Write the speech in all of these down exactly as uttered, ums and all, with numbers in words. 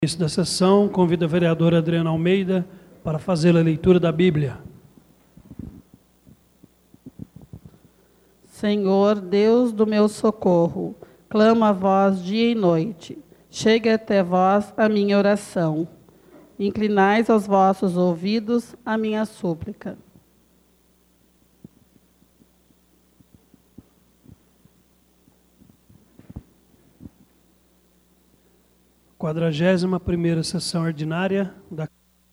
Início da sessão, convido a vereadora Adriana Almeida para fazer a leitura da Bíblia. Senhor, Deus do meu socorro, clamo a vós dia e noite. Chegue até vós a minha oração. Inclinais aos vossos ouvidos a minha súplica. quadragésima primeira sessão ordinária da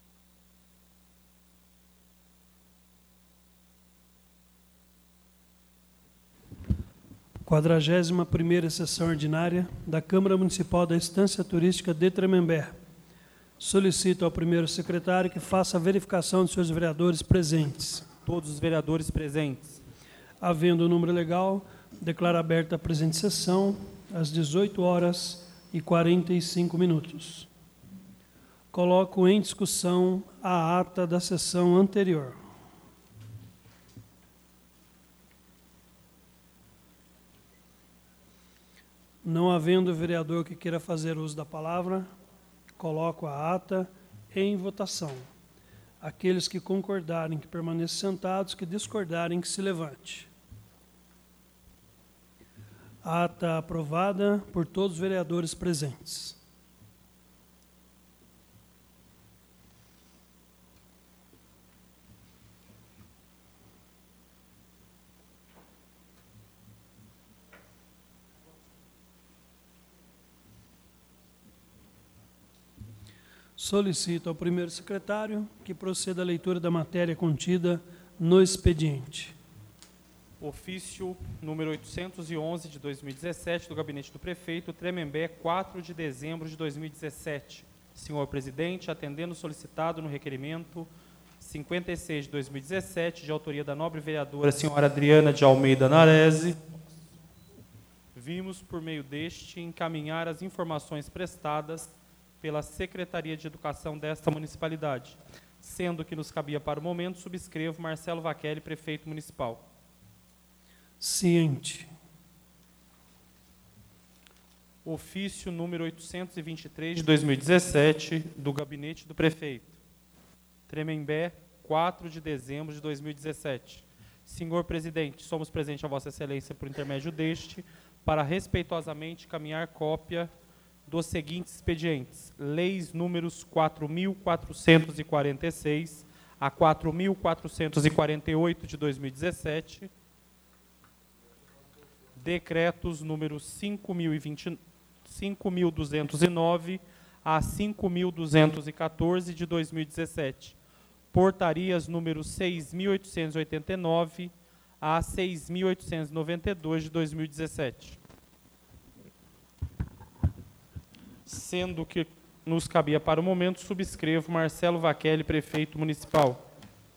quadragésima primeira sessão ordinária da Câmara Municipal da Estância Turística de Tremembé. Solicito ao primeiro secretário que faça a verificação dos seus vereadores presentes. Todos os vereadores presentes. Havendo o número legal, declaro aberta a presente sessão às dezoito horas e quarenta e cinco minutos. Coloco em discussão a ata da sessão anterior. Não havendo vereador que queira fazer uso da palavra, coloco a ata em votação. Aqueles que concordarem que permaneçam sentados, que discordarem que se levante. Ata aprovada por todos os vereadores presentes. Solicito ao primeiro secretário que proceda à leitura da matéria contida no expediente. Ofício número oitocentos e onze de dois mil e dezessete do Gabinete do Prefeito, Tremembé, quatro de dezembro de dois mil e dezessete. Senhor Presidente, atendendo o solicitado no requerimento cinquenta e seis de dois mil e dezessete, de autoria da nobre vereadora senhora Adriana de Almeida Narese, vimos, por meio deste, encaminhar as informações prestadas pela Secretaria de Educação desta municipalidade, sendo que nos cabia para o momento, subscrevo Marcelo Vaquelli, prefeito municipal. Ciente. Ofício número oitocentos e vinte e três de dois mil e dezessete, do Gabinete do Prefeito. Tremembé, quatro de dezembro de dois mil e dezessete. Senhor Presidente, somos presentes a Vossa Excelência por intermédio deste, para respeitosamente caminhar cópia dos seguintes expedientes: leis números quatro mil quatrocentos e quarenta e seis a quatro mil quatrocentos e quarenta e oito de dois mil e dezessete, decretos números cinco mil duzentos e nove a cinco mil duzentos e quatorze de dois mil e dezessete, portarias números seis mil oitocentos e oitenta e nove a seis mil oitocentos e noventa e dois de dois mil e dezessete. Sendo que nos cabia para o momento, subscrevo Marcelo Vaquelli, prefeito municipal.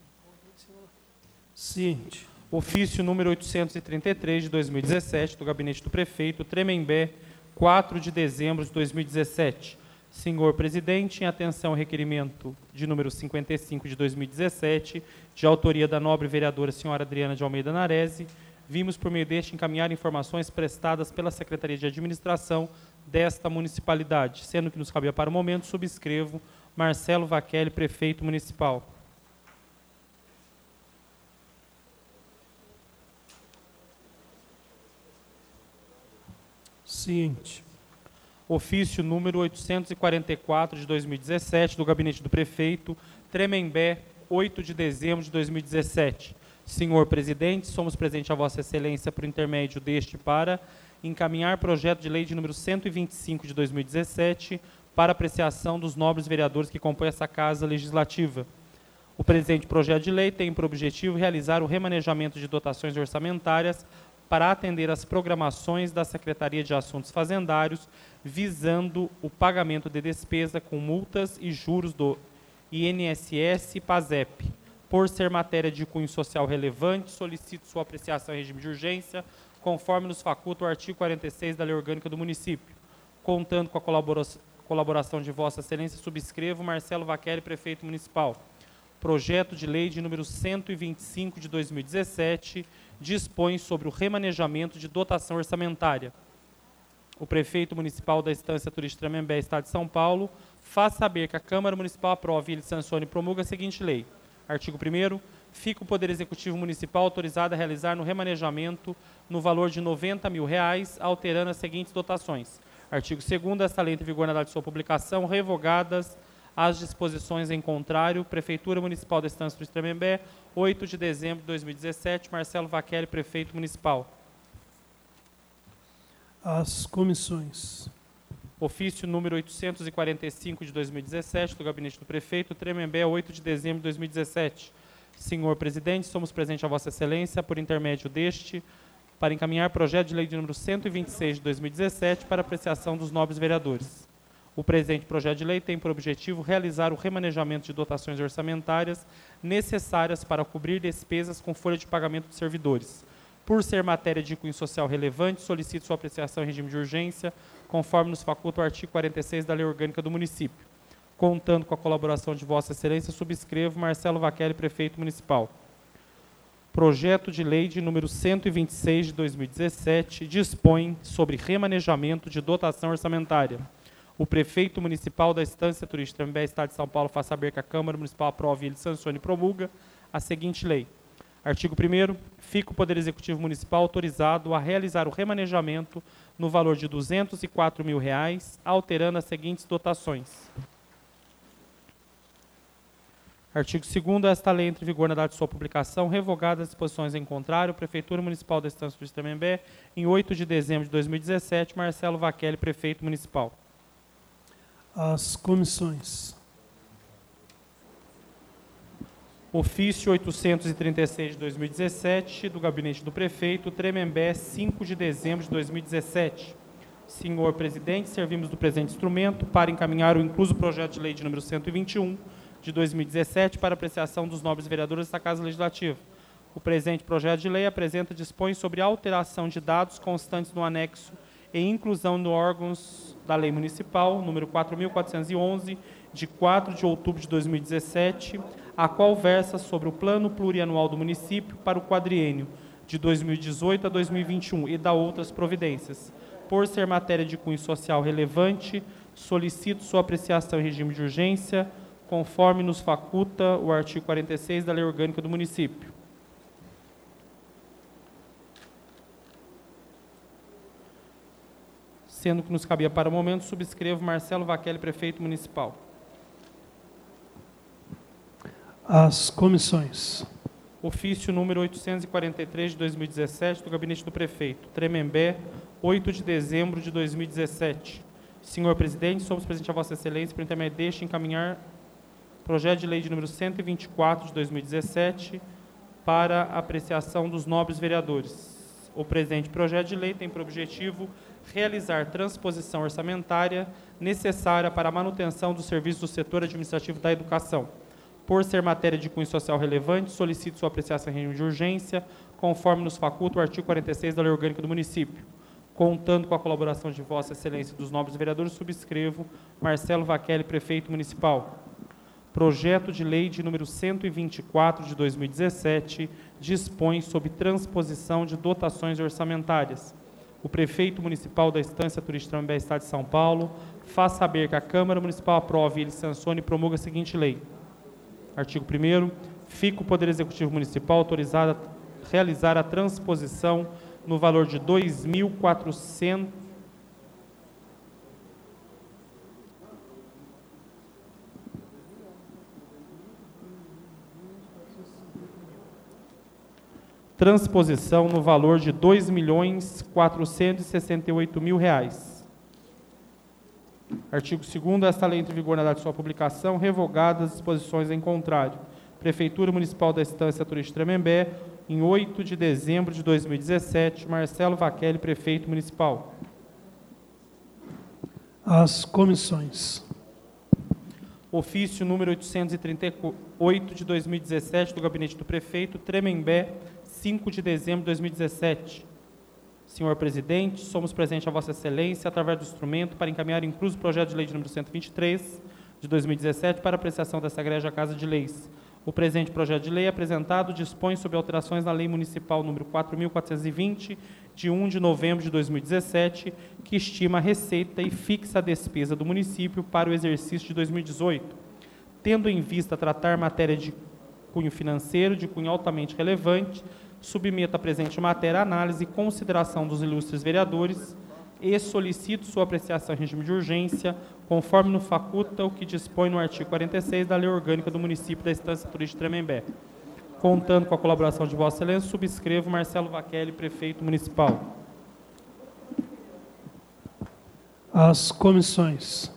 Ciente. Ofício número oitocentos e trinta e três de dois mil e dezessete, do Gabinete do Prefeito, Tremembé, quatro de dezembro de dois mil e dezessete. Senhor Presidente, em atenção ao requerimento de número cinquenta e cinco de dois mil e dezessete, de autoria da nobre vereadora senhora Adriana de Almeida Narese, vimos por meio deste encaminhar informações prestadas pela Secretaria de Administração desta municipalidade, sendo que nos cabia para o momento, subscrevo Marcelo Vaquelli, prefeito municipal. Ciente. Ofício número oitocentos e quarenta e quatro de dois mil e dezessete, do Gabinete do Prefeito, Tremembé, oito de dezembro de dois mil e dezessete. Senhor Presidente, somos presentes a Vossa Excelência por intermédio deste para encaminhar projeto de lei de número cento e vinte e cinco de dois mil e dezessete para apreciação dos nobres vereadores que compõem essa Casa Legislativa. O presente projeto de lei tem por objetivo realizar o remanejamento de dotações orçamentárias para atender às programações da Secretaria de Assuntos Fazendários, visando o pagamento de despesa com multas e juros do I N S S e PASEP. Por ser matéria de cunho social relevante, solicito sua apreciação em regime de urgência, conforme nos faculta o artigo quarenta e seis da Lei Orgânica do Município. Contando com a colabora- colaboração de Vossa Excelência, subscrevo Marcelo Vaquelli, prefeito municipal. Projeto de lei de número cento e vinte e cinco de dois mil e dezessete dispõe sobre o remanejamento de dotação orçamentária. O prefeito municipal da Estância Turística Tremembé, Estado de São Paulo, faz saber que a Câmara Municipal aprove e ele sancione e promulga a seguinte lei. Artigo primeiro. Fica o Poder Executivo Municipal autorizado a realizar no remanejamento no valor de noventa mil reais, alterando as seguintes dotações. Artigo segundo. Esta lei entra em vigor na data de sua publicação, revogadas as disposições em contrário. Prefeitura Municipal da Estância Turística Tremembé, oito de dezembro de dois mil e dezessete. Marcelo Vaquelli, Prefeito Municipal. As comissões. Ofício número oitocentos e quarenta e cinco de dois mil e dezessete, do Gabinete do Prefeito, Tremembé, oito de dezembro de dois mil e dezessete. Senhor Presidente, somos presentes a Vossa Excelência, por intermédio deste, para encaminhar projeto de lei de número cento e vinte e seis de dois mil e dezessete para apreciação dos nobres vereadores. O presente projeto de lei tem por objetivo realizar o remanejamento de dotações orçamentárias necessárias para cobrir despesas com folha de pagamento de servidores. Por ser matéria de cunho social relevante, solicito sua apreciação em regime de urgência, conforme nos faculta o artigo quarenta e seis da Lei Orgânica do Município. Contando com a colaboração de Vossa Excelência, subscrevo Marcelo Vaquelli, Prefeito Municipal. Projeto de lei de número cento e vinte e seis de dois mil e dezessete dispõe sobre remanejamento de dotação orçamentária. O Prefeito Municipal da Estância Turística Tremembé, Estado de São Paulo, faz saber que a Câmara Municipal aprove e ele sancione e promulga a seguinte lei. Artigo primeiro. Fica o Poder Executivo Municipal autorizado a realizar o remanejamento no valor de duzentos e quatro mil reais, alterando as seguintes dotações. Artigo segundo. Esta lei entra em vigor na data de sua publicação, revogadas as disposições em contrário. Prefeitura Municipal da Estância Turística Tremembé, em oito de dezembro de dois mil e dezessete. Marcelo Vaquelli, Prefeito Municipal. As comissões. Ofício oitocentos e trinta e seis de dois mil e dezessete, do Gabinete do Prefeito, Tremembé, cinco de dezembro de dois mil e dezessete. Senhor Presidente, servimos do presente instrumento para encaminhar o incluso projeto de lei de número cento e vinte e um, de dois mil e dezessete, para apreciação dos nobres vereadores desta Casa Legislativa. O presente projeto de lei apresenta e dispõe sobre alteração de dados constantes no anexo e inclusão no órgãos da Lei Municipal, número quatro mil quatrocentos e onze, de quatro de outubro de dois mil e dezessete, a qual versa sobre o Plano Plurianual do Município para o quadriênio de dois mil e dezoito a dois mil e vinte e um e da outras providências. Por ser matéria de cunho social relevante, solicito sua apreciação em regime de urgência, conforme nos faculta o artigo quarenta e seis da Lei Orgânica do Município. Sendo que nos cabia para o momento, subscrevo Marcelo Vaquelli, Prefeito Municipal. As comissões. Ofício número oitocentos e quarenta e três de dois mil e dezessete, do Gabinete do Prefeito, Tremembé, oito de dezembro de dois mil e dezessete. Senhor Presidente, somos presentes a Vossa Excelência, por intermédio deste, encaminhar projeto de lei de número cento e vinte e quatro de dois mil e dezessete para apreciação dos nobres vereadores. O presente projeto de lei tem por objetivo realizar transposição orçamentária necessária para a manutenção dos serviços do setor administrativo da educação. Por ser matéria de cunho social relevante, solicito sua apreciação em regime de urgência, conforme nos faculta o artigo quarenta e seis da Lei Orgânica do Município. Contando com a colaboração de Vossa Excelência e dos nobres vereadores, subscrevo Marcelo Vaquelli, Prefeito Municipal. Projeto de lei de número cento e vinte e quatro de dois mil e dezessete dispõe sobre transposição de dotações orçamentárias. O Prefeito Municipal da Estância Turística Tremembé, Estado de São Paulo, faz saber que a Câmara Municipal aprove e ele sancione e promulga a seguinte lei. Artigo primeiro. Fica o Poder Executivo Municipal autorizado a realizar a transposição no valor de dois mil e quatrocentos transposição no valor de dois milhões quatrocentos e sessenta e oito mil reais. Artigo segundo. Esta lei entra em vigor na data de sua publicação, revogadas as disposições em contrário. Prefeitura Municipal da Estância Turística Tremembé, em oito de dezembro de dois mil e dezessete, Marcelo Vaquelli, Prefeito Municipal. As comissões. Ofício número oitocentos e trinta e oito de dois mil e dezessete, do Gabinete do Prefeito, Tremembé, cinco de dezembro de dois mil e dezessete. Senhor Presidente, somos presentes a Vossa Excelência, através do instrumento, para encaminhar incluso o projeto de lei de número cento e vinte e três, de dois mil e dezessete, para apreciação dessa egrégia Casa de Leis. O presente projeto de lei apresentado dispõe sobre alterações na Lei Municipal número quatro mil quatrocentos e vinte, de um de novembro de dois mil e dezessete, que estima a receita e fixa a despesa do município para o exercício de dois mil e dezoito, tendo em vista tratar matéria de cunho financeiro, de cunho altamente relevante, submeto a presente matéria à análise e consideração dos ilustres vereadores e solicito sua apreciação em regime de urgência, conforme no faculta o que dispõe no artigo quarenta e seis da Lei Orgânica do Município da Estância Turística de Tremembé. Contando com a colaboração de Vossa Excelência, subscrevo Marcelo Vachelli, Prefeito Municipal. As comissões.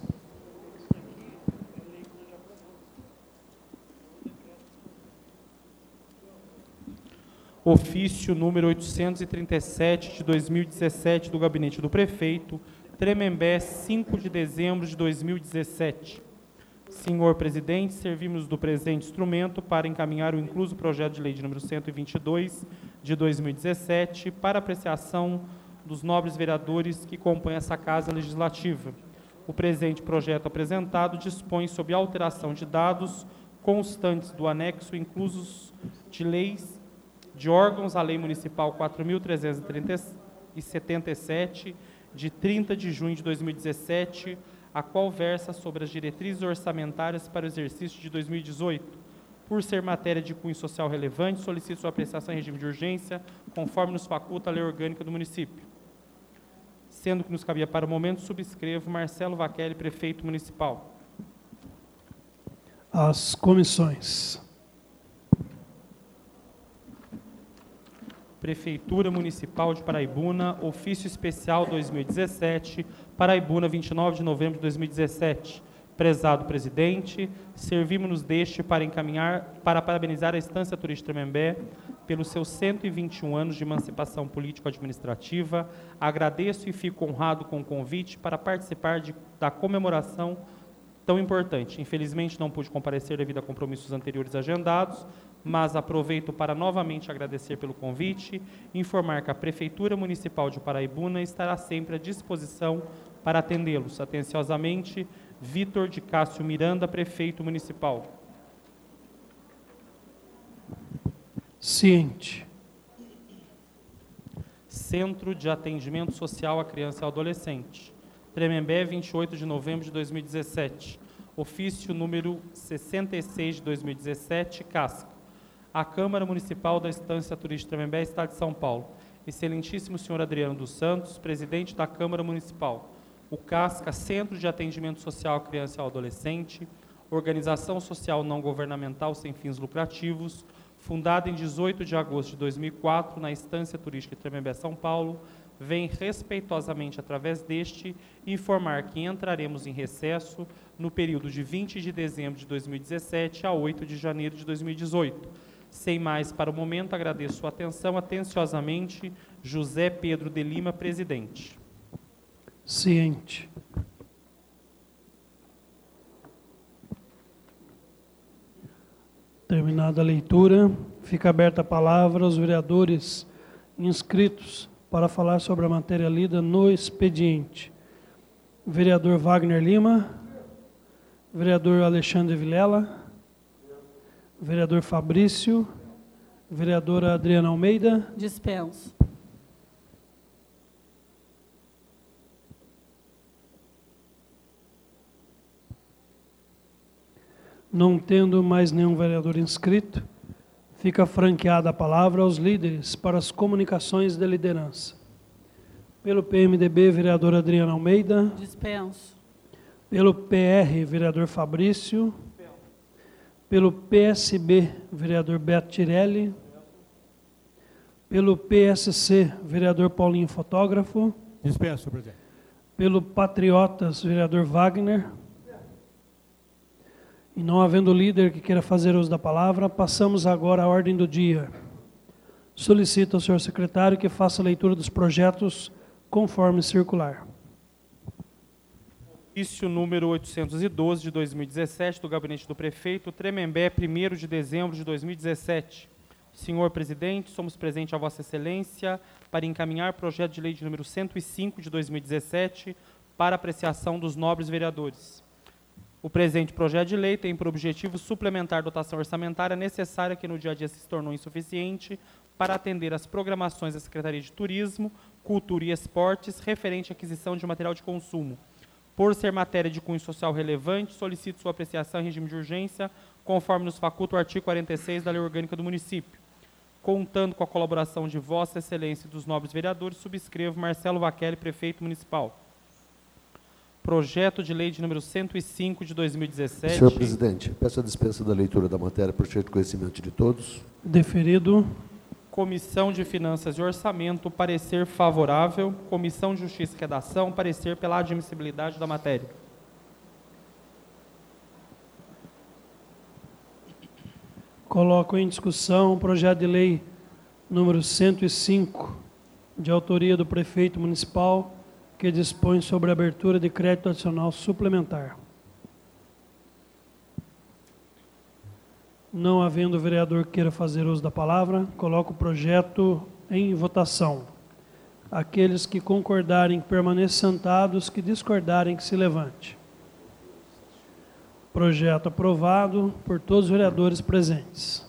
Ofício número oitocentos e trinta e sete, de dois mil e dezessete, do Gabinete do Prefeito, Tremembé, cinco de dezembro de dois mil e dezessete. Senhor Presidente, servimos do presente instrumento para encaminhar o incluso projeto de lei de número cento e vinte e dois, de dois mil e dezessete, para apreciação dos nobres vereadores que compõem essa Casa Legislativa. O presente projeto apresentado dispõe sobre alteração de dados constantes do anexo inclusos de leis de órgãos à Lei Municipal quatro mil trezentos e setenta e sete, de trinta de junho de dois mil e dezessete, a qual versa sobre as diretrizes orçamentárias para o exercício de dois mil e dezoito. Por ser matéria de cunho social relevante, solicito sua apreciação em regime de urgência, conforme nos faculta a Lei Orgânica do Município. Sendo que nos cabia para o momento, subscrevo Marcelo Vachelli, Prefeito Municipal. As comissões. Prefeitura Municipal de Paraibuna, Ofício Especial dois mil e dezessete, Paraibuna, vinte e nove de novembro de dois mil e dezessete. Prezado Presidente, servimos-nos deste para encaminhar, para parabenizar a Estância Turística Tremembé pelos seus cento e vinte e um anos de emancipação político-administrativa. Agradeço e fico honrado com o convite para participar de, da comemoração tão importante. Infelizmente, não pude comparecer devido a compromissos anteriores agendados, mas aproveito para novamente agradecer pelo convite e informar que a Prefeitura Municipal de Paraibuna estará sempre à disposição para atendê-los. Atenciosamente, Vitor de Cássio Miranda, Prefeito Municipal. Ciente. Centro de Atendimento Social à Criança e ao Adolescente. Tremembé, vinte e oito de novembro de dois mil e dezessete. Ofício número sessenta e seis de dois mil e dezessete, Casca. A Câmara Municipal da Estância Turística Tremembé, Estado de São Paulo. Excelentíssimo senhor Adriano dos Santos, presidente da Câmara Municipal. O Casca, Centro de Atendimento Social à Criança e ao Adolescente, organização social não governamental sem fins lucrativos, fundada em dezoito de agosto de dois mil e quatro, na Estância Turística Tremembé, São Paulo, vem respeitosamente, através deste, informar que entraremos em recesso no período de vinte de dezembro de dois mil e dezessete a oito de janeiro de dois mil e dezoito. Sem mais, para o momento, agradeço sua atenção. Atenciosamente, José Pedro de Lima, presidente. Ciente. Terminada a leitura, fica aberta a palavra aos vereadores inscritos para falar sobre a matéria lida no expediente. Vereador Wagner Lima, vereador Alexandre Vilela, vereador Fabrício, vereadora Adriana Almeida. Dispenso. Não tendo mais nenhum vereador inscrito, fica franqueada a palavra aos líderes para as comunicações de liderança. Pelo P M D B, vereador Adriana Almeida. Dispenso. Pelo P R, vereador Fabrício. Pelo P S B, vereador Beto Tirelli. Pelo P S C, vereador Paulinho Fotógrafo. Dispenso, presidente. Pelo Patriotas, vereador Wagner. E não havendo líder que queira fazer uso da palavra, passamos agora à ordem do dia. Solicito ao senhor secretário que faça a leitura dos projetos conforme circular. Ofício número oitocentos e doze de dois mil e dezessete do Gabinete do Prefeito, Tremembé, primeiro de dezembro de dois mil e dezessete. Senhor Presidente, somos presentes a Vossa Excelência para encaminhar projeto de lei de número cento e cinco de dois mil e dezessete para apreciação dos nobres vereadores. O presente projeto de lei tem por objetivo suplementar a dotação orçamentária necessária que no dia a dia se tornou insuficiente para atender às programações da Secretaria de Turismo, Cultura e Esportes referente à aquisição de material de consumo. Por ser matéria de cunho social relevante, solicito sua apreciação em regime de urgência, conforme nos faculta o artigo quarenta e seis da Lei Orgânica do Município. Contando com a colaboração de Vossa Excelência e dos nobres vereadores, subscrevo Marcelo Vaquelli, prefeito municipal. Projeto de lei de número cento e cinco de dois mil e dezessete. Senhor presidente, peço a dispensa da leitura da matéria por cheio de conhecimento de todos. Deferido. Comissão de Finanças e Orçamento, parecer favorável. Comissão de Justiça e Redação, parecer pela admissibilidade da matéria. Coloco em discussão o projeto de lei número cento e cinco, de autoria do prefeito municipal, que dispõe sobre a abertura de crédito adicional suplementar. Não havendo vereador que queira fazer uso da palavra, coloco o projeto em votação. Aqueles que concordarem que permaneçam sentados, que discordarem que se levante. Projeto aprovado por todos os vereadores presentes.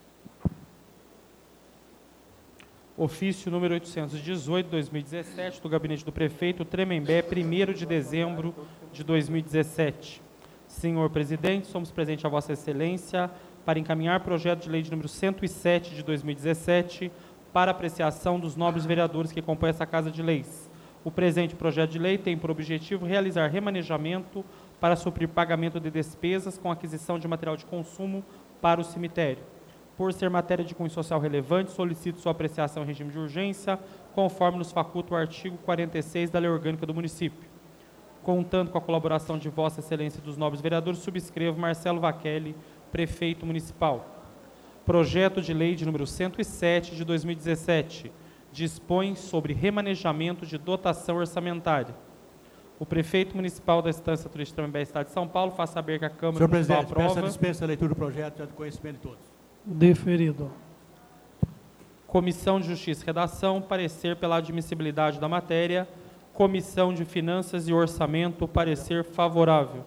Ofício número oitocentos e dezoito, de dois mil e dezessete, do Gabinete do Prefeito, Tremembé, primeiro de dezembro de dois mil e dezessete. Senhor Presidente, somos presentes a Vossa Excelência para encaminhar projeto de lei de número cento e sete de dois mil e dezessete para apreciação dos nobres vereadores que compõem essa Casa de Leis. O presente projeto de lei tem por objetivo realizar remanejamento para suprir pagamento de despesas com aquisição de material de consumo para o cemitério. Por ser matéria de cunho social relevante, solicito sua apreciação em regime de urgência, conforme nos faculta o artigo quarenta e seis da Lei Orgânica do Município. Contando com a colaboração de Vossa Excelência e dos nobres vereadores, subscrevo Marcelo Vaquelli, prefeito municipal. Projeto de lei de número cento e sete de dois mil e dezessete, dispõe sobre remanejamento de dotação orçamentária. O prefeito municipal da Estância Turística Tremembé, Estado de São Paulo, faz saber que a Câmara Senhor Municipal presidente, peço a aprova. dispensa da leitura do projeto, já de conhecimento de todos. Deferido. Comissão de Justiça e Redação, parecer pela admissibilidade da matéria. Comissão de Finanças e Orçamento, parecer favorável.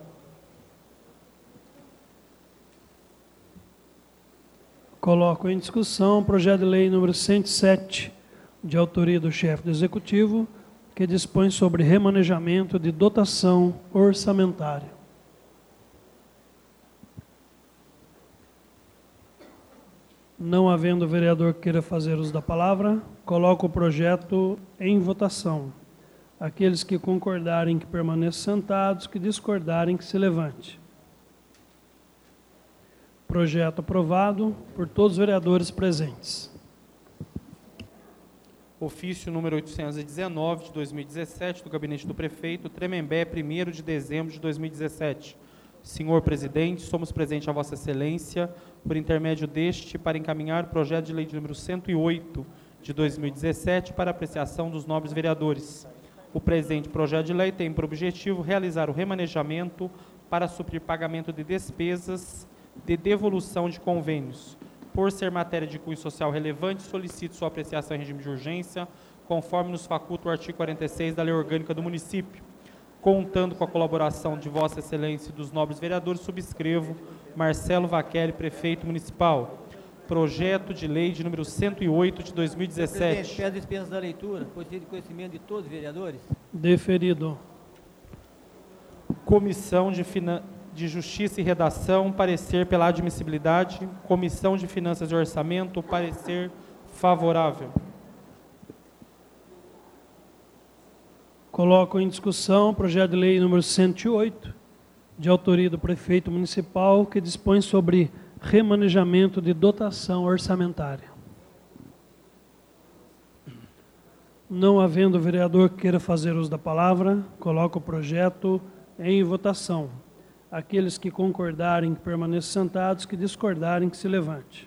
Coloco em discussão o projeto de lei número cento e sete, de autoria do chefe do Executivo, que dispõe sobre remanejamento de dotação orçamentária. Não havendo vereador que queira fazer uso da palavra, coloco o projeto em votação. Aqueles que concordarem que permaneçam sentados, que discordarem que se levante. Projeto aprovado por todos os vereadores presentes. Ofício número oitocentos e dezenove, de dois mil e dezessete, do Gabinete do Prefeito, Tremembé, primeiro de dezembro de dois mil e dezessete. Senhor Presidente, somos presentes a Vossa Excelência, por intermédio deste, para encaminhar o projeto de lei de número cento e oito, de dois mil e dezessete, para apreciação dos nobres vereadores. O presente projeto de lei tem por objetivo realizar o remanejamento para suprir pagamento de despesas de devolução de convênios. Por ser matéria de cunho social relevante, solicito sua apreciação em regime de urgência, conforme nos faculta o artigo quarenta e seis da Lei Orgânica do Município. Contando com a colaboração de Vossa Excelência e dos nobres vereadores, subscrevo Marcelo Vaquelli, prefeito municipal. Projeto de lei de número cento e oito, de dois mil e dezessete. Presidente, peço dispensa da leitura, por ter de conhecimento de todos os vereadores. Deferido. Comissão de, Finan... de Justiça e Redação, parecer pela admissibilidade. Comissão de Finanças e Orçamento, parecer favorável. Coloco em discussão o projeto de lei número cento e oito, de autoria do prefeito municipal, que dispõe sobre remanejamento de dotação orçamentária. Não havendo vereador que queira fazer uso da palavra, coloco o projeto em votação. Aqueles que concordarem que permaneçam sentados, que discordarem que se levante.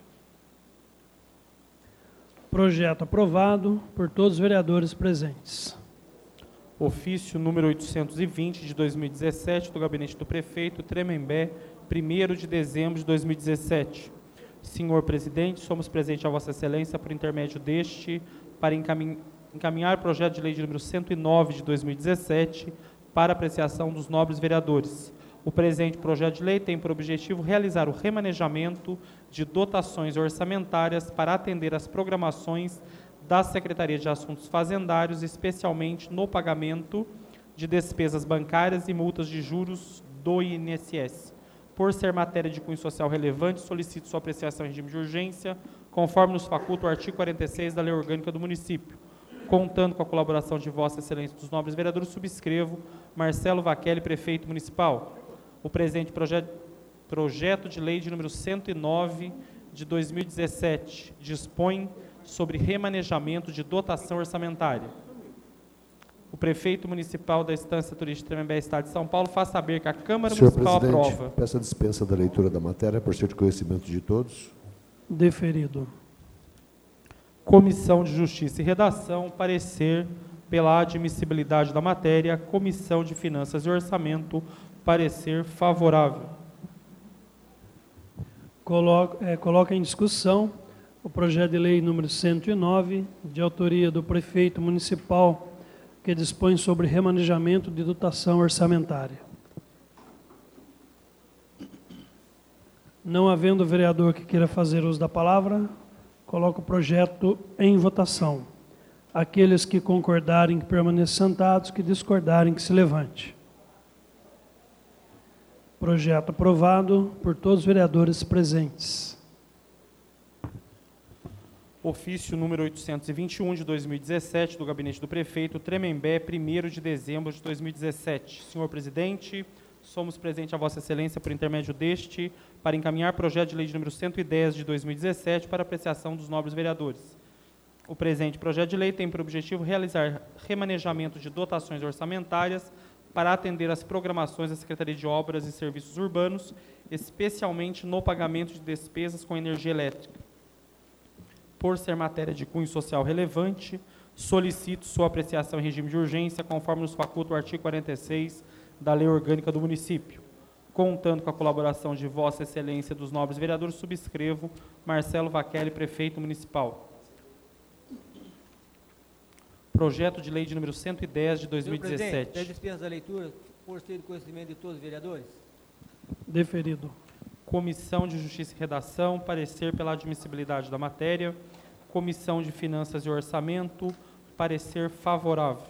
Projeto aprovado por todos os vereadores presentes. Ofício número oitocentos e vinte, de dois mil e dezessete, do Gabinete do Prefeito, Tremembé, primeiro de dezembro de dois mil e dezessete. Senhor Presidente, somos presentes a Vossa Excelência, por intermédio deste, para encamin... encaminhar o projeto de lei de número cento e nove, de dois mil e dezessete, para apreciação dos nobres vereadores. O presente projeto de lei tem por objetivo realizar o remanejamento de dotações orçamentárias para atender às programações da Secretaria de Assuntos Fazendários, especialmente no pagamento de despesas bancárias e multas de juros do I N S S. Por ser matéria de cunho social relevante, solicito sua apreciação em regime de urgência, conforme nos faculta o artigo quarenta e seis da Lei Orgânica do Município. Contando com a colaboração de Vossa Excelência dos nobres vereadores, subscrevo Marcelo Vaquelli, prefeito municipal. O presente projeto, projeto de lei de número cento e nove de dois mil e dezessete dispõe sobre remanejamento de dotação orçamentária. O prefeito municipal da Estância Turística Tremembé, Estado de São Paulo, faz saber que a Câmara Senhor Municipal presidente, aprova. peço a dispensa da leitura da matéria por ser de conhecimento de todos. Deferido. Comissão de Justiça e Redação, parecer pela admissibilidade da matéria. Comissão de Finanças e Orçamento, parecer favorável. Coloca, é, coloca em discussão o projeto de lei número cento e nove, de autoria do prefeito municipal, que dispõe sobre remanejamento de dotação orçamentária. Não havendo vereador que queira fazer uso da palavra, coloco o projeto em votação. Aqueles que concordarem que permaneçam sentados, que discordarem que se levante. Projeto aprovado por todos os vereadores presentes. Ofício número oitocentos e vinte e um de dois mil e dezessete, do Gabinete do Prefeito, Tremembé, primeiro de dezembro de dois mil e dezessete. Senhor presidente, somos presentes a Vossa Excelência por intermédio deste para encaminhar projeto de lei de número cento e dez de dois mil e dezessete para apreciação dos nobres vereadores. O presente projeto de lei tem por objetivo realizar remanejamento de dotações orçamentárias para atender às programações da Secretaria de Obras e Serviços Urbanos, especialmente no pagamento de despesas com energia elétrica. Por ser matéria de cunho social relevante, solicito sua apreciação em regime de urgência, conforme nos faculta o artigo quarenta e seis da Lei Orgânica do Município. Contando com a colaboração de Vossa Excelência dos nobres vereadores, subscrevo Marcelo Vaquelli, prefeito municipal. Projeto de lei de número cento e dez de dois mil e dezessete. Pede dispensa da leitura, por ter de conhecimento de todos os vereadores. Deferido. Comissão de Justiça e Redação, parecer pela admissibilidade da matéria. Comissão de Finanças e Orçamento, parecer favorável.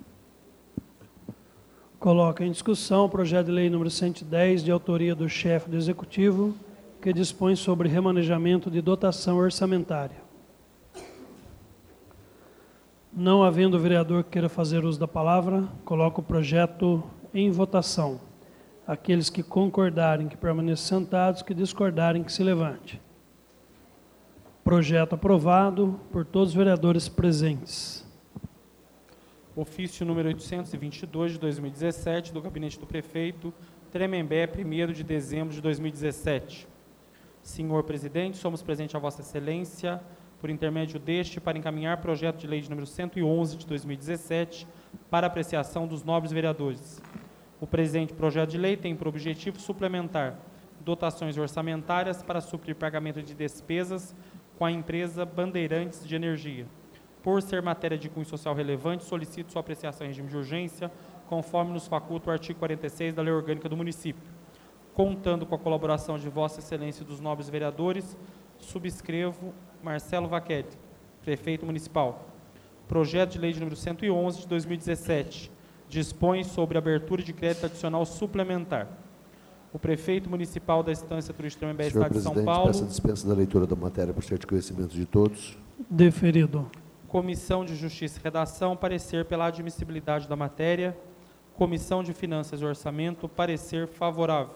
Coloca em discussão o projeto de lei número cento e dez, de autoria do chefe do Executivo, que dispõe sobre remanejamento de dotação orçamentária. Não havendo vereador que queira fazer uso da palavra, coloco o projeto em votação. Aqueles que concordarem que permaneçam sentados, que discordarem que se levante. Projeto aprovado por todos os vereadores presentes. Ofício número oitocentos e vinte e dois de dois mil e dezessete, do Gabinete do Prefeito, Tremembé, primeiro de dezembro de dois mil e dezessete. Senhor presidente, somos presentes a Vossa Excelência, por intermédio deste, para encaminhar projeto de lei de número cento e onze de dois mil e dezessete para apreciação dos nobres vereadores. O presente projeto de lei tem por objetivo suplementar dotações orçamentárias para suprir pagamento de despesas com a empresa Bandeirantes de Energia. Por ser matéria de cunho social relevante, solicito sua apreciação em regime de urgência, conforme nos faculta o artigo quarenta e seis da Lei Orgânica do Município. Contando com a colaboração de Vossa Excelência e dos nobres vereadores, subscrevo Marcelo Vaquelli, prefeito municipal. Projeto de lei de número cento e onze de dois mil e dezessete dispõe sobre abertura de crédito adicional suplementar. O prefeito municipal da Estância Turística Tremembé, Estado de São Paulo. Peço a dispensa da leitura da matéria por ser de conhecimento de todos. Deferido. Comissão de Justiça e Redação, parecer pela admissibilidade da matéria. Comissão de Finanças e Orçamento, parecer favorável.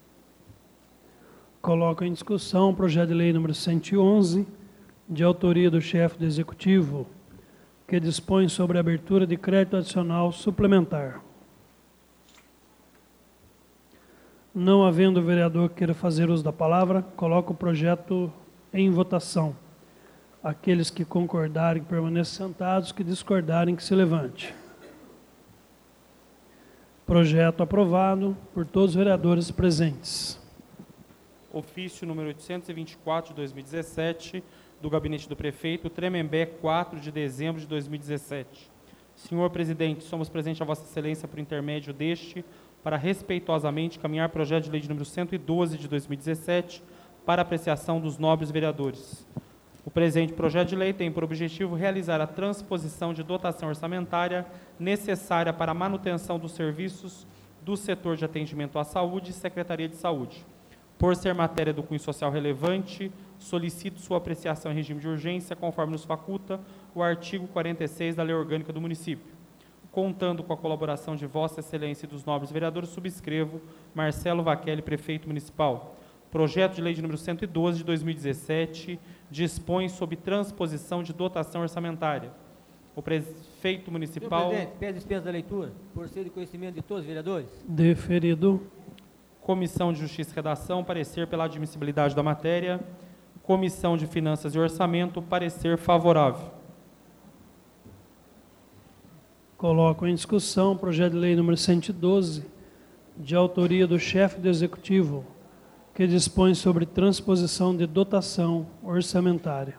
Coloco em discussão o projeto de lei número cento e onze, de autoria do chefe do Executivo, que dispõe sobre a abertura de crédito adicional suplementar. Não havendo vereador que queira fazer uso da palavra, coloco o projeto em votação. Aqueles que concordarem permaneçam sentados, que discordarem que se levante. Projeto aprovado por todos os vereadores presentes. Ofício número oitocentos e vinte e quatro de dois mil e dezessete, do Gabinete do Prefeito, Tremembé, quatro de dezembro de dois mil e dezessete. Senhor presidente, somos presentes a Vossa Excelência por intermédio deste para respeitosamente encaminhar projeto de lei de número cento e doze de dois mil e dezessete para apreciação dos nobres vereadores. O presente projeto de lei tem por objetivo realizar a transposição de dotação orçamentária necessária para a manutenção dos serviços do setor de atendimento à saúde e Secretaria de Saúde. Por ser matéria do cunho social relevante, solicito sua apreciação em regime de urgência, conforme nos faculta o artigo quarenta e seis da Lei Orgânica do Município. Contando com a colaboração de Vossa Excelência e dos nobres vereadores, subscrevo Marcelo Vaquelli, prefeito municipal. Projeto de lei de número cento e doze de dois mil e dezessete dispõe sobre transposição de dotação orçamentária. O prefeito municipal... Senhor presidente, pede dispensa da leitura, por ser de conhecimento de todos os vereadores. Deferido. Comissão de Justiça e Redação, parecer pela admissibilidade da matéria. Comissão de Finanças e Orçamento, parecer favorável. Coloco em discussão o projeto de lei número cento e doze, de autoria do chefe do Executivo, que dispõe sobre transposição de dotação orçamentária.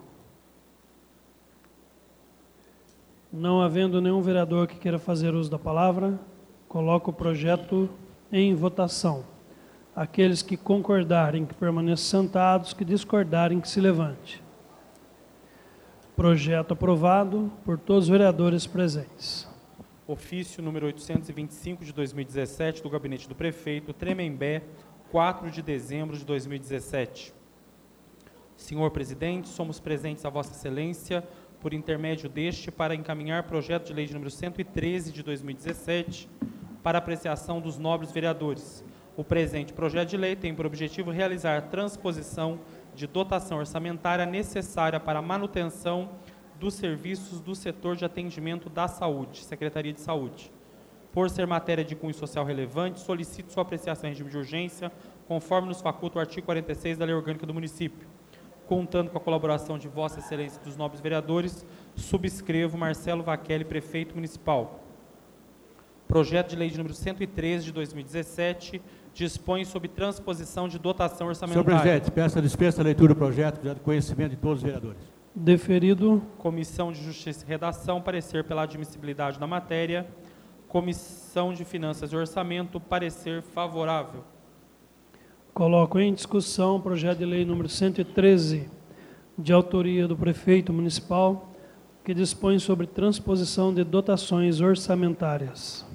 Não havendo nenhum vereador que queira fazer uso da palavra, coloco o projeto em votação. Aqueles que concordarem que permaneçam sentados, que discordarem que se levante. Projeto aprovado por todos os vereadores presentes. Ofício número oitocentos e vinte e cinco de dois mil e dezessete do Gabinete do Prefeito, Tremembé, quatro de dezembro de dois mil e dezessete. Senhor Presidente, somos presentes a Vossa Excelência, por intermédio deste, para encaminhar projeto de lei de número cento e treze de dois mil e dezessete para apreciação dos nobres vereadores. O presente projeto de lei tem por objetivo realizar a transposição de dotação orçamentária necessária para a manutenção dos serviços do setor de atendimento da saúde, Secretaria de Saúde. Por ser matéria de cunho social relevante, solicito sua apreciação em regime de urgência, conforme nos faculta o artigo quarenta e seis da Lei Orgânica do Município. Contando com a colaboração de Vossa Excelência e dos nobres vereadores, subscrevo Marcelo Vaquelli, prefeito municipal. Projeto de lei de número cento e treze de dois mil e dezessete dispõe sobre transposição de dotação orçamentária. Senhor presidente, peço a dispensa da leitura do projeto, já de conhecimento de todos os vereadores. Deferido. Comissão de Justiça e Redação, parecer pela admissibilidade da matéria. Comissão de Finanças e Orçamento, parecer favorável. Coloco em discussão o projeto de lei número cento e treze, de autoria do prefeito municipal, que dispõe sobre transposição de dotações orçamentárias.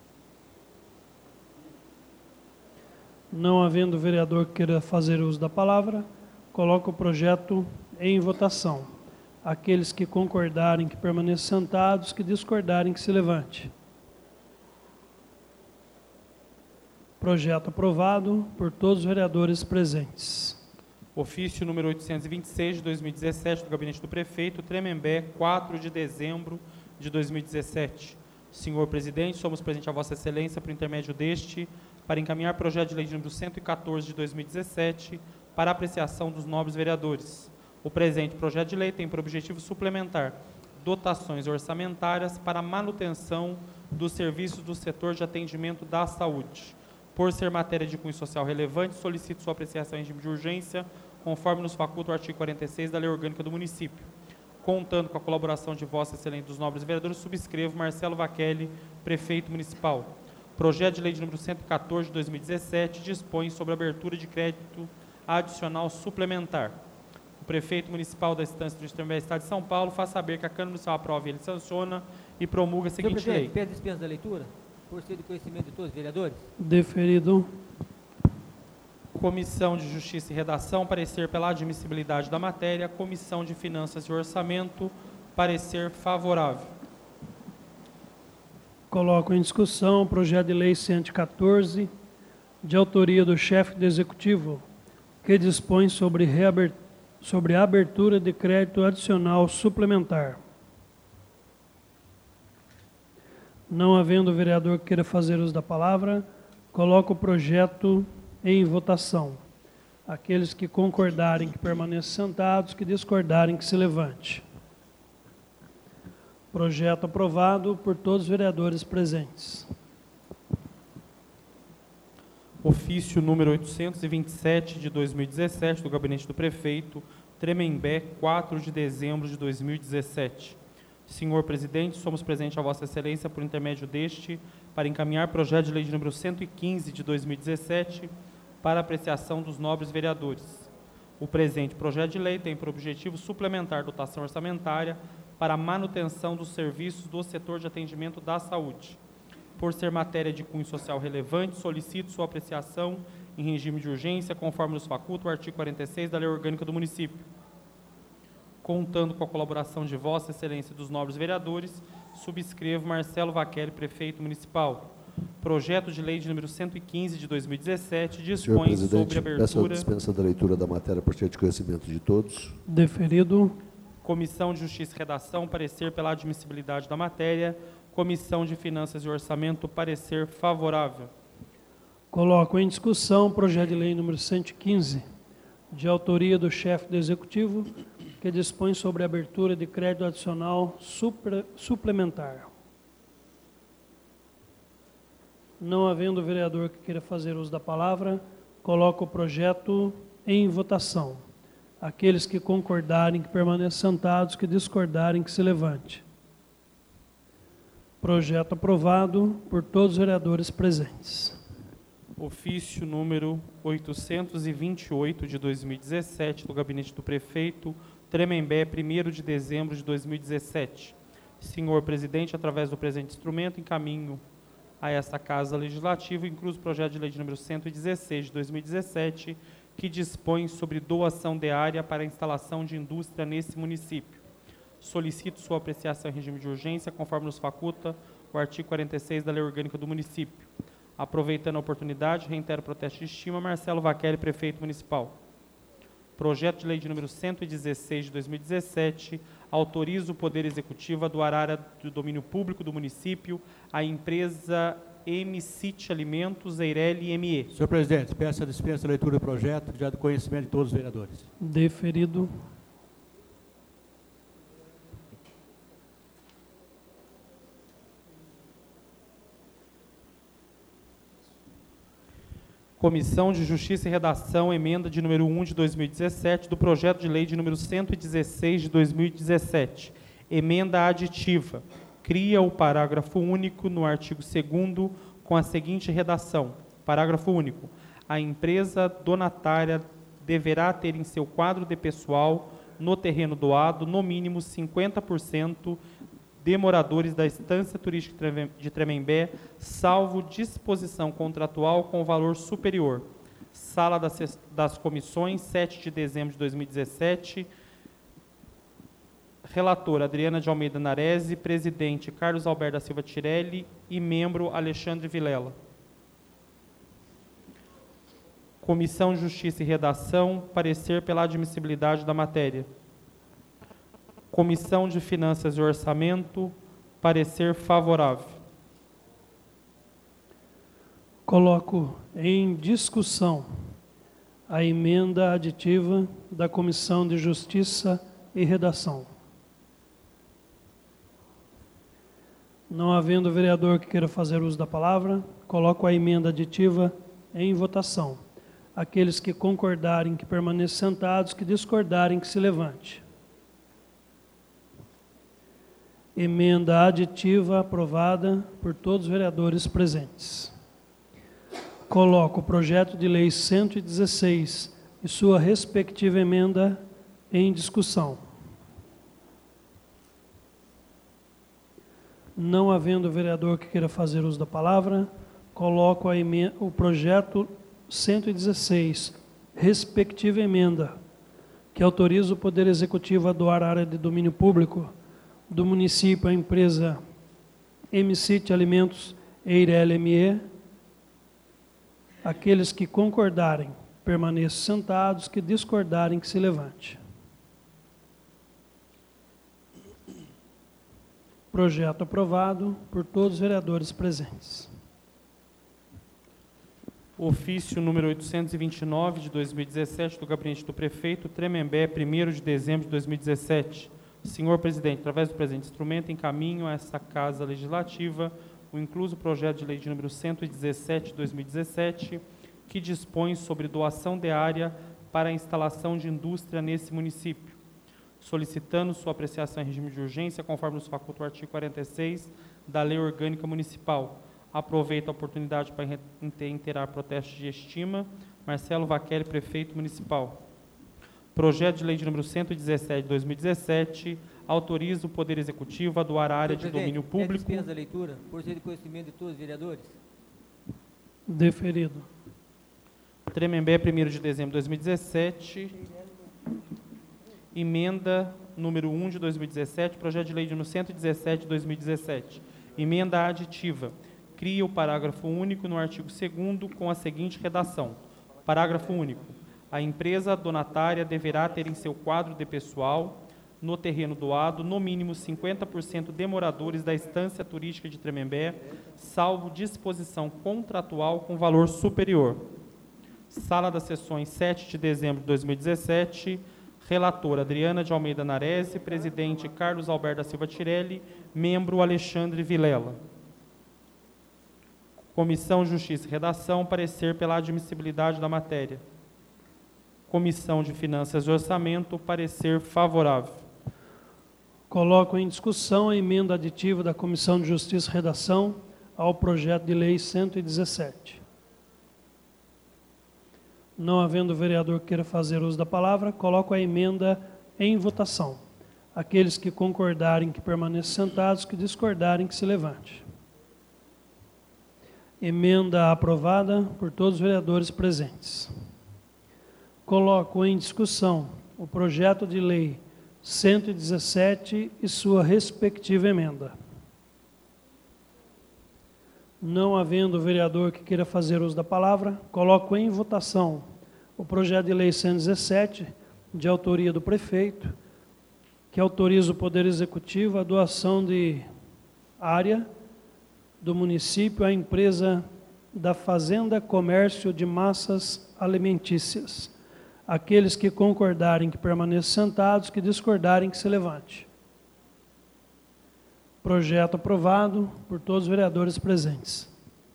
Não havendo vereador que queira fazer uso da palavra, coloco o projeto em votação. Aqueles que concordarem que permaneçam sentados, que discordarem que se levante. Projeto aprovado por todos os vereadores presentes. Ofício número oitocentos e vinte e seis de dois mil e dezessete do Gabinete do Prefeito, Tremembé, quatro de dezembro de dois mil e dezessete. Senhor Presidente, somos presentes a Vossa Excelência, por intermédio deste, para encaminhar projeto de lei de número cento e quatorze de dois mil e dezessete para apreciação dos nobres vereadores. O presente projeto de lei tem por objetivo suplementar dotações orçamentárias para a manutenção dos serviços do setor de atendimento da saúde. Por ser matéria de cunho social relevante, solicito sua apreciação em regime de urgência, conforme nos faculta o artigo quarenta e seis da Lei Orgânica do Município. Contando com a colaboração de Vossa Excelência e dos nobres vereadores, subscrevo Marcelo Vaquelli, prefeito municipal. Projeto de lei de número cento e quatorze de dois mil e dezessete dispõe sobre a abertura de crédito adicional suplementar. O prefeito municipal da instância do Tremembé, Estado de São Paulo, faz saber que a Câmara Municipal aprova e ele sanciona e promulga a seguinte Senhor presidente, lei. pede dispensa da leitura, por ser de conhecimento de todos os vereadores. Deferido. Comissão de Justiça e Redação, parecer pela admissibilidade da matéria. Comissão de Finanças e Orçamento, parecer favorável. Coloco em discussão o projeto de lei cento e quatorze, de autoria do chefe do Executivo, que dispõe sobre, reaber... sobre a abertura de crédito adicional suplementar. Não havendo vereador que queira fazer uso da palavra, coloco o projeto em votação. Aqueles que concordarem que permaneçam sentados, que discordarem que se levante. Projeto aprovado por todos os vereadores presentes. Ofício número oitocentos e vinte e sete de dois mil e dezessete do Gabinete do Prefeito, Tremembé, quatro de dezembro de dois mil e dezessete. Senhor Presidente, somos presentes a Vossa Excelência, por intermédio deste, para encaminhar projeto de lei de número cento e quinze de dois mil e dezessete para apreciação dos nobres vereadores. O presente projeto de lei tem por objetivo suplementar dotação orçamentária para a manutenção dos serviços do setor de atendimento da saúde. Por ser matéria de cunho social relevante, solicito sua apreciação em regime de urgência, conforme nos faculta o artigo quarenta e seis da Lei Orgânica do Município. Contando com a colaboração de Vossa Excelência e dos nobres vereadores, subscrevo Marcelo Vaqueri, prefeito municipal. Projeto de lei de número cento e quinze de dois mil e dezessete dispõe sobre a peço a abertura... dispensa da leitura da matéria por ter de conhecimento de todos. Deferido. Comissão de Justiça e Redação, parecer pela admissibilidade da matéria. Comissão de Finanças e Orçamento, parecer favorável. Coloco em discussão o projeto de lei número cento e quinze, de autoria do chefe do Executivo, que dispõe sobre a abertura de crédito adicional supra, suplementar. Não havendo vereador que queira fazer uso da palavra, coloco o projeto em votação. Aqueles que concordarem que permaneçam sentados, que discordarem que se levante. Projeto aprovado por todos os vereadores presentes. Ofício número oitocentos e vinte e oito de dois mil e dezessete, do Gabinete do Prefeito, Tremembé, primeiro de dezembro de dois mil e dezessete. Senhor Presidente, através do presente instrumento, encaminho a esta Casa Legislativa, incluso o projeto de lei de número cento e dezesseis de dois mil e dezessete, que dispõe sobre doação de área para a instalação de indústria nesse município. Solicito sua apreciação em regime de urgência, conforme nos faculta o artigo quarenta e seis da Lei Orgânica do Município. Aproveitando a oportunidade, reitero o protesto de estima, Marcelo Vaqueri, prefeito municipal. Projeto de lei de número cento e dezesseis de dois mil e dezessete autoriza o Poder Executivo a doar área do domínio público do município à empresa M C I T Alimentos, Eireli M E. Senhor presidente, peço a dispensa da leitura do projeto, já do conhecimento de todos os vereadores. Deferido. Comissão de Justiça e Redação, emenda de número um de dois mil e dezessete, do projeto de lei de número cento e dezesseis de dois mil e dezessete. Emenda aditiva. Cria o parágrafo único no artigo segundo com a seguinte redação. Parágrafo único. A empresa donatária deverá ter em seu quadro de pessoal, no terreno doado, no mínimo cinquenta por cento de moradores da Estância Turística de Tremembé, salvo disposição contratual com valor superior. Sala das, das Comissões, sete de dezembro de dois mil e dezessete. Relator, Adriana de Almeida Narese. Presidente, Carlos Alberto da Silva Tirelli. E membro, Alexandre Vilela. Comissão de Justiça e Redação, parecer pela admissibilidade da matéria. Comissão de Finanças e Orçamento, parecer favorável. Coloco em discussão a emenda aditiva da Comissão de Justiça e Redação. Não havendo vereador que queira fazer uso da palavra, coloco a emenda aditiva em votação. Aqueles que concordarem que permaneçam sentados, que discordarem que se levante. Emenda aditiva aprovada por todos os vereadores presentes. Coloco o projeto de lei cento e dezesseis e sua respectiva emenda em discussão. Não havendo vereador que queira fazer uso da palavra, coloco a emenda, o projeto cento e dezesseis, respectiva emenda, que autoriza o Poder Executivo a doar área de domínio público do município à empresa M C I T Alimentos Eireli M E. Aqueles que concordarem, permaneçam sentados, que discordarem, que se levante. Projeto aprovado por todos os vereadores presentes. Ofício número oitocentos e vinte e nove de dois mil e dezessete do Gabinete do Prefeito, Tremembé, primeiro de dezembro de dois mil e dezessete. Senhor Presidente, através do presente instrumento, encaminho a essa Casa Legislativa o incluso projeto de lei de número cento e dezessete de dois mil e dezessete, que dispõe sobre doação de área para a instalação de indústria nesse município, solicitando sua apreciação em regime de urgência, conforme nos faculta o artigo quarenta e seis da Lei Orgânica Municipal. Aproveito a oportunidade para reiterar protesto de estima. Marcelo Vaqueri, prefeito municipal. Projeto de lei de número cento e dezessete de dois mil e dezessete autoriza o Poder Executivo a doar a área de domínio É público. dispensa da leitura, por ser de conhecimento de todos os vereadores. Deferido. Tremembé, primeiro de dezembro de dois mil e dezessete. Emenda número um de dois mil e dezessete, projeto de lei de número cento e dezessete de dois mil e dezessete. Emenda aditiva. Cria o parágrafo único no artigo segundo com a seguinte redação. Parágrafo único. A empresa donatária deverá ter em seu quadro de pessoal, no terreno doado, no mínimo cinquenta por cento de moradores da estância turística de Tremembé, salvo disposição contratual com valor superior. Sala das Sessões, sete de dezembro de dois mil e dezessete. Relator Adriana de Almeida Narese, presidente Carlos Alberto da Silva Tirelli, membro Alexandre Vilela. Comissão Justiça e Redação, parecer pela admissibilidade da matéria. Comissão de Finanças e Orçamento, parecer favorável. Coloco em discussão a emenda aditiva da Comissão de Justiça e Redação ao projeto de lei cento e dezessete. Não havendo vereador que queira fazer uso da palavra, coloco a emenda em votação. Aqueles que concordarem que permaneçam sentados, que discordarem que se levante. Emenda aprovada por todos os vereadores presentes. Coloco em discussão o projeto de lei cento e dezessete e sua respectiva emenda. Não havendo vereador que queira fazer uso da palavra, coloco em votação o projeto de lei cento e dezessete, de autoria do prefeito, que autoriza o Poder Executivo a doação de área do município à empresa da Fazenda Comércio de Massas Alimentícias. Aqueles que concordarem que permaneçam sentados, que discordarem que se levante. Projeto aprovado por todos os vereadores presentes.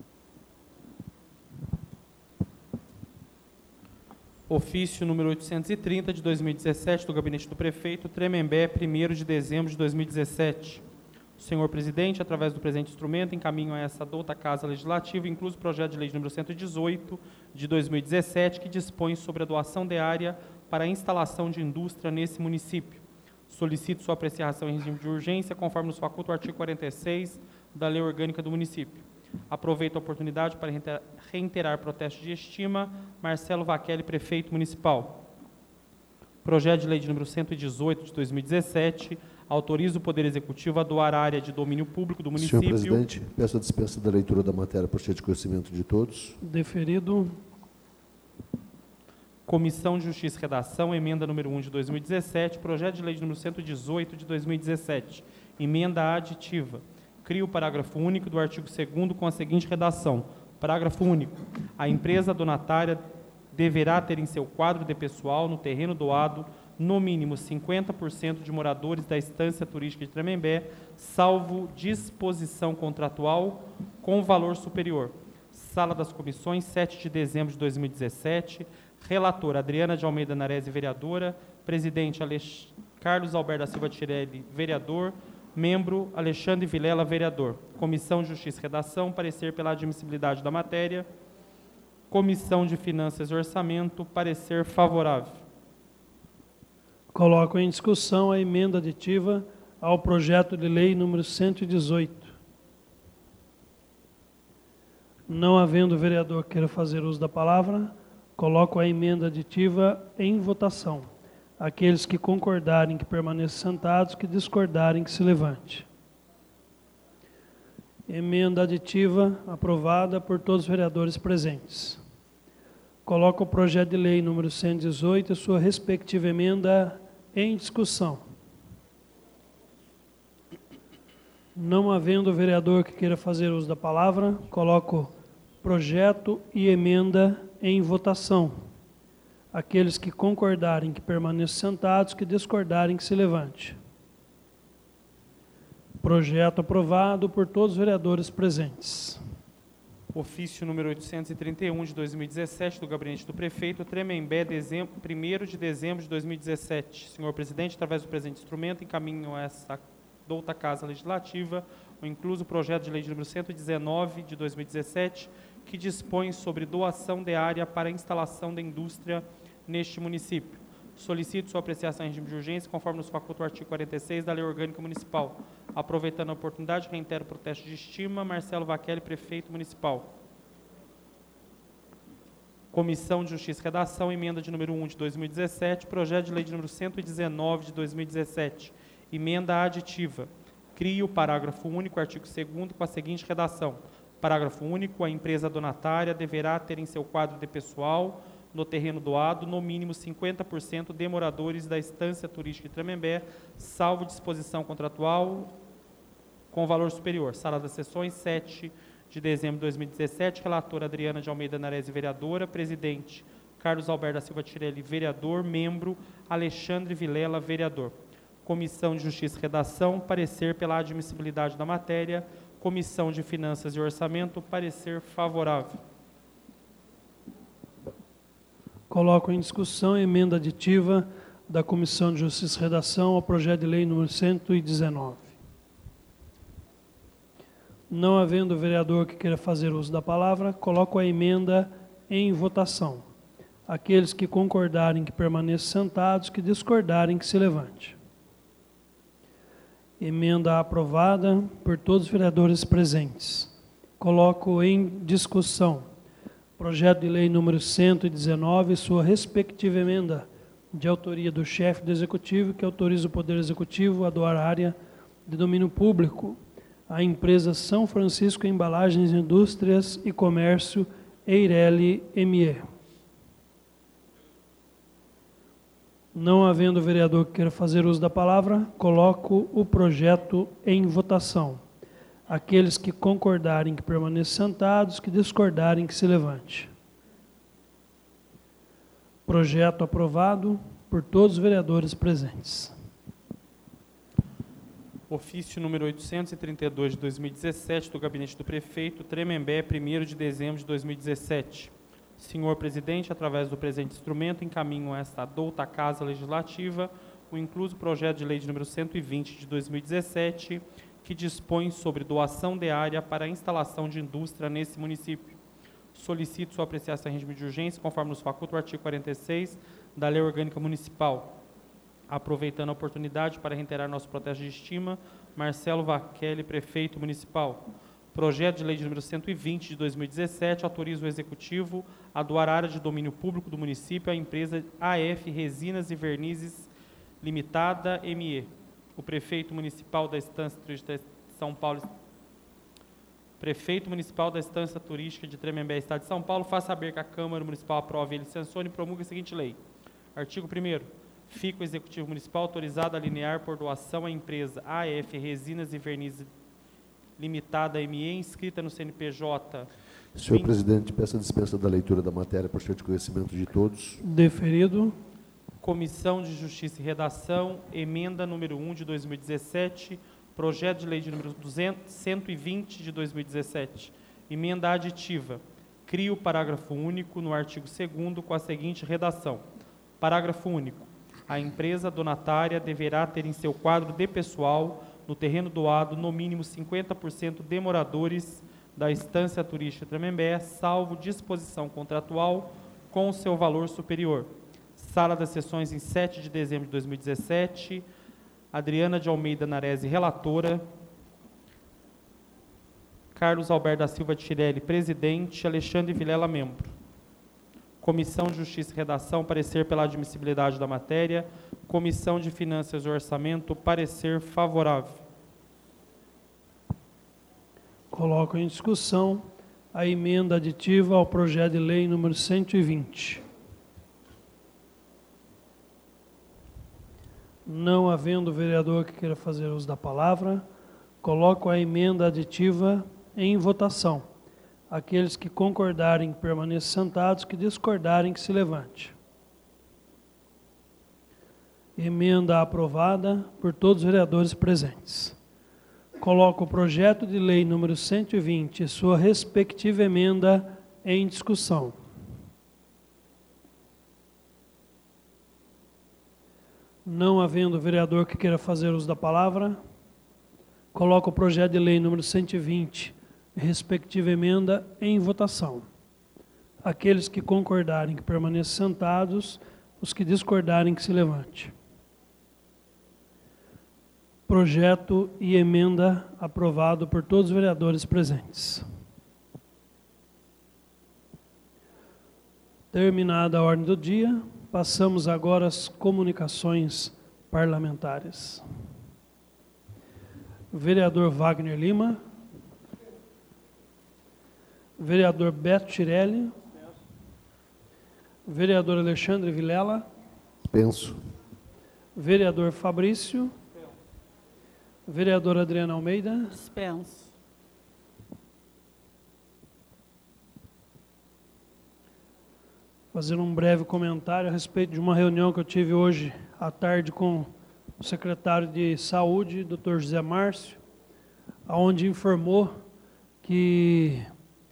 Ofício número oitocentos e trinta de dois mil e dezessete do Gabinete do Prefeito, Tremembé, primeiro de dezembro de dois mil e dezessete. O senhor presidente, através do presente instrumento, encaminho a essa douta Casa Legislativa, incluso o projeto de lei de número cento e dezoito de dois mil e dezessete, que dispõe sobre a doação de área para a instalação de indústria nesse município. Solicito sua apreciação em regime de urgência, conforme nos faculta o artigo quarenta e seis da Lei Orgânica do Município. Aproveito a oportunidade para reiterar protesto de estima. Marcelo Vaqueri, prefeito municipal. Projeto de lei de número cento e dezoito de dois mil e dezessete autoriza o Poder Executivo a doar a área de domínio público do município. Senhor presidente, peço a dispensa da leitura da matéria por ser de conhecimento de todos. Deferido. Comissão de Justiça e Redação, emenda número um de dois mil e dezessete, projeto de lei de número cento e dezoito de dois mil e dezessete, emenda aditiva. Cria o parágrafo único do artigo segundo com a seguinte redação. Parágrafo único. A empresa donatária deverá ter em seu quadro de pessoal, no terreno doado, no mínimo cinquenta por cento de moradores da estância turística de Tremembé, salvo disposição contratual com valor superior. Sala das Comissões, sete de dezembro de dois mil e dezessete. Relator Adriana de Almeida Narese, vereadora. Presidente Alex... Carlos Alberto da Silva Tirelli, vereador. Membro Alexandre Vilela, vereador. Comissão de Justiça e Redação, parecer pela admissibilidade da matéria. Comissão de Finanças e Orçamento, parecer favorável. Coloco em discussão a emenda aditiva ao projeto de lei número cento e dezoito. Não havendo vereador que queira fazer uso da palavra, coloco a emenda aditiva em votação. Aqueles que concordarem que permaneçam sentados, que discordarem que se levante. Emenda aditiva aprovada por todos os vereadores presentes. Coloco o projeto de lei número cento e dezoito e sua respectiva emenda em discussão. Não havendo vereador que queira fazer uso da palavra, coloco projeto e emenda em votação. Aqueles que concordarem que permaneçam sentados, que discordarem que se levante. Projeto aprovado por todos os vereadores presentes. Ofício número oitocentos e trinta e um de dois mil e dezessete do Gabinete do Prefeito, Tremembé, dezembro, primeiro de dezembro de dois mil e dezessete. Senhor presidente, através do presente instrumento, encaminho a essa douta Casa Legislativa o incluso projeto de lei de número cento e dezenove de dois mil e dezessete, que dispõe sobre doação de área para instalação da indústria neste município. Solicito sua apreciação em regime de urgência, conforme nos faculta o artigo quarenta e seis da Lei Orgânica Municipal. Aproveitando a oportunidade, reitero o protesto de estima. Marcelo Vaquelli, Prefeito Municipal. Comissão de Justiça e Redação, emenda de número um de dois mil e dezessete, projeto de lei de número cento e dezenove de dois mil e dezessete, emenda aditiva. Cria o parágrafo único, artigo segundo, com a seguinte redação. Parágrafo único, a empresa donatária deverá ter em seu quadro de pessoal, no terreno doado, no mínimo cinquenta por cento de moradores da estância turística de Tremembé, salvo disposição contratual com valor superior. Sala das Sessões, sete de dezembro de dois mil e dezessete, relatora Adriana de Almeida Narese, vereadora, presidente Carlos Alberto da Silva Tirelli, vereador, membro Alexandre Vilela, vereador. Comissão de Justiça e Redação, parecer pela admissibilidade da matéria. Comissão de Finanças e Orçamento, parecer favorável. Coloco em discussão a emenda aditiva da Comissão de Justiça e Redação ao projeto de lei número cento e dezenove. Não havendo vereador que queira fazer uso da palavra, coloco a emenda em votação. Aqueles que concordarem que permaneçam sentados, que discordarem que se levante. Emenda aprovada por todos os vereadores presentes. Coloco em discussão projeto de lei número cento e dezenove, sua respectiva emenda, de autoria do chefe do Executivo, que autoriza o Poder Executivo a doar área de domínio público à empresa São Francisco Embalagens, Indústrias e Comércio, Eireli M E. Não havendo vereador que queira fazer uso da palavra, coloco o projeto em votação. Aqueles que concordarem que permaneçam sentados, que discordarem que se levante. Projeto aprovado por todos os vereadores presentes. Ofício número oitocentos e trinta e dois de dois mil e dezessete do Gabinete do Prefeito, Tremembé, primeiro de dezembro de dois mil e dezessete. Senhor Presidente, através do presente instrumento, encaminho a esta douta Casa Legislativa o incluso projeto de lei de número cento e vinte de dois mil e dezessete, que dispõe sobre doação de área para a instalação de indústria nesse município. Solicito sua apreciação em regime de urgência, conforme nos faculta o artigo quarenta e seis da Lei Orgânica Municipal. Aproveitando a oportunidade para reiterar nosso protesto de estima, Marcelo Vaquelli, Prefeito Municipal. Projeto de lei de número cento e vinte de dois mil e dezessete autoriza o Executivo a doar área de domínio público do município à empresa A F Resinas e Vernizes Limitada M E. O Prefeito Municipal da Estância Turística de São Paulo, Prefeito Municipal da Estância Turística de Tremembé, Estado de São Paulo, faz saber que a Câmara Municipal aprove e sancione e promulga a seguinte lei. Artigo primeiro. Fica o Executivo Municipal autorizado a linear por doação à empresa A F Resinas e Vernizes Limitada M E, inscrita no C N P J. Senhor Presidente, peço a dispensa da leitura da matéria por ser de conhecimento de todos. Deferido. Comissão de Justiça e Redação, emenda número um de dois mil e dezessete, projeto de lei de número cento e vinte de dois mil e dezessete. Emenda aditiva. Cria o parágrafo único no artigo segundo com a seguinte redação. Parágrafo único. A empresa donatária deverá ter em seu quadro de pessoal, no terreno doado, no mínimo cinquenta por cento de moradores da estância turística Tremembé, salvo disposição contratual com seu valor superior. Sala das Sessões, em sete de dezembro de dois mil e dezessete. Adriana de Almeida Narese, relatora. Carlos Alberto da Silva Tirelli, presidente. Alexandre Vilela, membro. Comissão de Justiça e Redação, parecer pela admissibilidade da matéria. Comissão de Finanças e Orçamento, parecer favorável. Coloco em discussão a emenda aditiva ao projeto de lei número cento e vinte. Não havendo vereador que queira fazer uso da palavra, coloco a emenda aditiva em votação. Aqueles que concordarem que permaneçam sentados, que discordarem que se levante. Emenda aprovada por todos os vereadores presentes. Coloco o projeto de lei número cento e vinte e sua respectiva emenda em discussão. Não havendo vereador que queira fazer uso da palavra, Coloco o projeto de lei número cento e vinte, respectiva emenda, em votação. Aqueles que concordarem que permaneçam sentados, os que discordarem que se levante. Projeto e emenda aprovado por todos os vereadores presentes. Terminada a ordem do dia, passamos agora às comunicações parlamentares. Vereador Wagner Lima. Vereador Beto Tirelli. Vereador Alexandre Vilela. Dispenso. Vereador Fabrício. Vereadora Adriana Almeida. Dispenso. Fazer um breve comentário a respeito de uma reunião que eu tive hoje à tarde com o secretário de Saúde, doutor José Márcio, onde informou que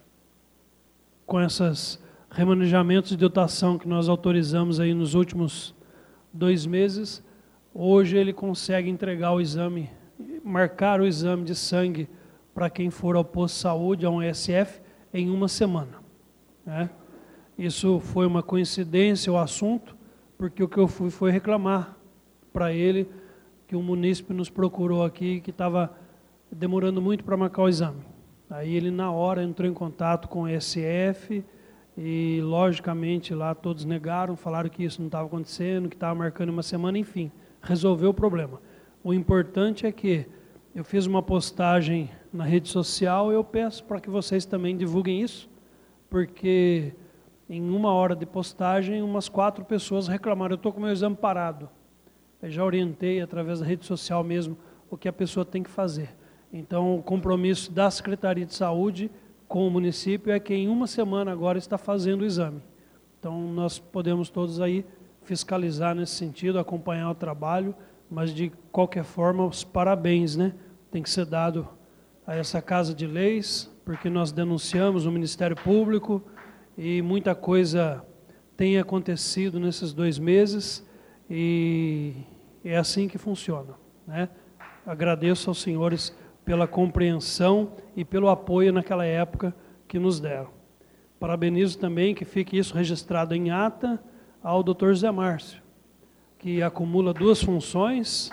com esses remanejamentos de dotação que nós autorizamos aí nos últimos dois meses, hoje ele consegue entregar o exame, marcar o exame de sangue para quem for ao posto de saúde, a um E S F, em uma semana, né? Isso foi uma coincidência, o assunto, porque o que eu fui foi reclamar para ele que um munícipe nos procurou aqui que estava demorando muito para marcar o exame. Aí ele, na hora, entrou em contato com o E S F e, logicamente, lá todos negaram, falaram que isso não estava acontecendo, que estava marcando uma semana, enfim, resolveu o problema. O importante é que eu fiz uma postagem na rede social e eu peço para que vocês também divulguem isso, porque em uma hora de postagem, umas quatro pessoas reclamaram, eu estou com o meu exame parado. Eu já orientei através da rede social mesmo o que a pessoa tem que fazer. Então, o compromisso da Secretaria de Saúde com o município é que em uma semana agora está fazendo o exame. Então, nós podemos todos aí fiscalizar nesse sentido, acompanhar o trabalho, mas de qualquer forma, os parabéns, né? Tem que ser dado a essa Casa de Leis, porque nós denunciamos o Ministério Público, e muita coisa tem acontecido nesses dois meses e é assim que funciona, né? Agradeço aos senhores pela compreensão e pelo apoio naquela época que nos deram. Parabenizo também, que fique isso registrado em ata, ao doutor José Márcio, que acumula duas funções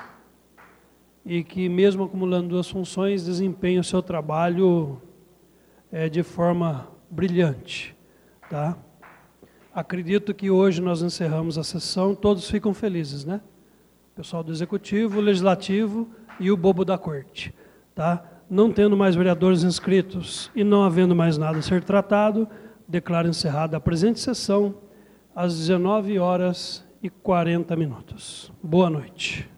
e que, mesmo acumulando duas funções, desempenha o seu trabalho é, de forma brilhante. Tá? Acredito que hoje nós encerramos a sessão, todos ficam felizes, né? O pessoal do Executivo, o Legislativo e o bobo da Corte. Tá? Não tendo mais vereadores inscritos e não havendo mais nada a ser tratado, declaro encerrada a presente sessão às dezenove horas e quarenta minutos. Boa noite.